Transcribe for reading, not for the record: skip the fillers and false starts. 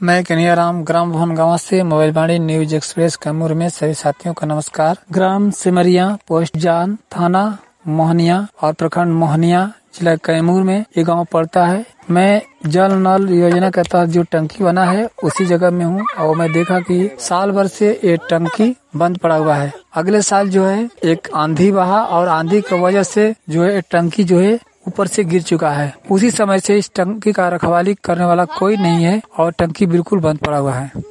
मैं कन्हैयाराम ग्राम भवन गाँव से mobile Vaani news express Kaimur में सभी साथियों का नमस्कार। ग्राम सिमरिया, पोस्ट जान, थाना मोहनिया और प्रखंड मोहनिया, जिला कैमूर में ये गांव पड़ता है। मैं जल नल योजना के तहत जो टंकी बना है उसी जगह में हूँ और मैं देखा कि साल भर से ये टंकी बंद पड़ा हुआ है। अगले साल जो है एक आंधी बहा और आंधी की वजह से जो है टंकी जो है ऊपर से गिर चुका है। उसी समय से इस टंकी का रखवाली करने वाला कोई नहीं है और टंकी बिल्कुल बंद पड़ा हुआ है।